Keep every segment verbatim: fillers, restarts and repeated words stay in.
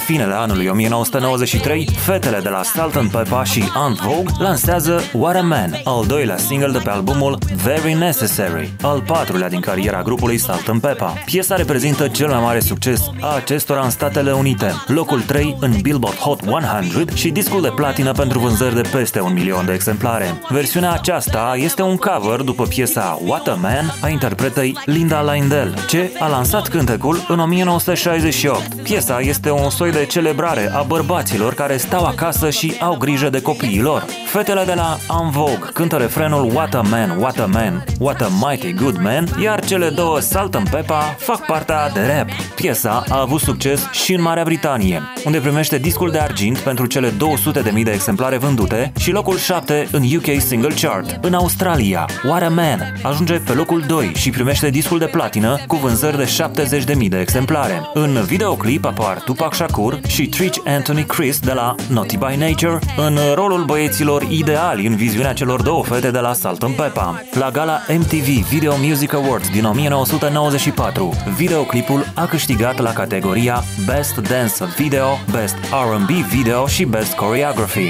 finele anului o mie nouă sute nouăzeci și trei, fetele de la Salt and Peppa și Aunt Vogue lansează What a Man, al doilea single de pe albumul Very Necessary, al patrulea din cariera grupului Salt and Peppa. Piesa reprezintă cel mai mare succes a acestora în Statele Unite, locul trei în Billboard Hot o sută și discul de platină pentru vânzări de peste un milion de exemplare. Versiunea aceasta este un cover după piesa What a Man a interpretei Linda Lindell, ce a lansat cântecul în o mie nouă sute șaizeci și opt. Piesa este un soi de celebrare a bărbaților care stau acasă și au grijă de copiii lor. Fetele de la En Vogue cântă refrenul What a Man, What a Man, What a Mighty Good Man, iar cele două Salt and Peppa fac partea de rap. Piesa a avut succes și în Marea Britanie, unde primește discul de argint pentru cele două sute de mii de exemplare vândute și locul șapte în U K Single Chart. În Australia, What a Man ajunge pe locul doi și primește discul de platină cu vânzări de șaptezeci de mii de exemplare. În videoclip apar Tupac Shakur și Trish Anthony Chris de la Naughty by Nature în rolul băieților ideali în viziunea celor două fete de la Salt and Peppa. La gala M T V Video Music Awards din o mie nouă sute nouăzeci și patru, videoclipul a câștigat la categoria Best Dance Video, Best R and B Video și Best Choreography.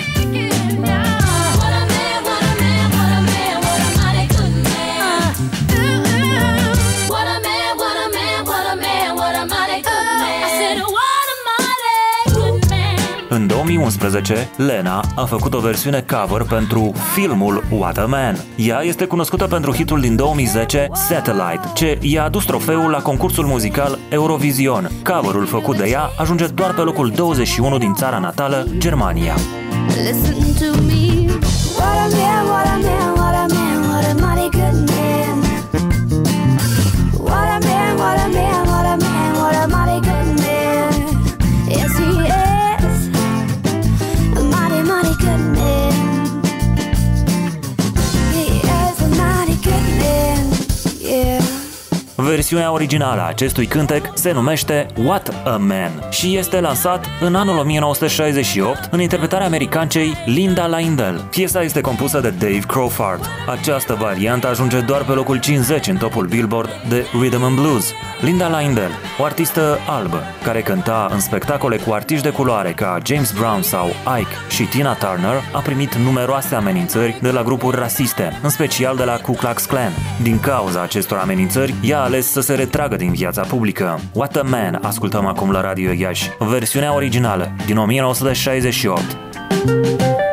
În două mii unsprezece, Lena a făcut o versiune cover pentru filmul What a Man. Ea este cunoscută pentru hitul din două mii zece, Satellite, ce i-a adus trofeul la concursul muzical Eurovision. Coverul făcut de ea ajunge doar pe locul douăzeci și unu din țara natală, Germania. Listen to me. What a man, what a man, what a man, what a mighty good man. What a man, what a man, what a man, what a mighty good man. Yes, he is. Versiunea originală a acestui cântec se numește What a Man și este lansat în anul o mie nouă sute șaizeci și opt în interpretarea americancei Linda Lindell. Piesa este compusă de Dave Crawford. Această variantă ajunge doar pe locul cincizeci în topul Billboard de Rhythm and Blues. Linda Lindell, o artistă albă care cânta în spectacole cu artiști de culoare ca James Brown sau Ike și Tina Turner, a primit numeroase amenințări de la grupuri rasiste, în special de la Ku Klux Klan. Din cauza acestor amenințări, ea a ales să se retragă din viața publică. What a Man ascultăm acum la Radio Iași, versiunea originală din o mie nouă sute șaizeci și opt.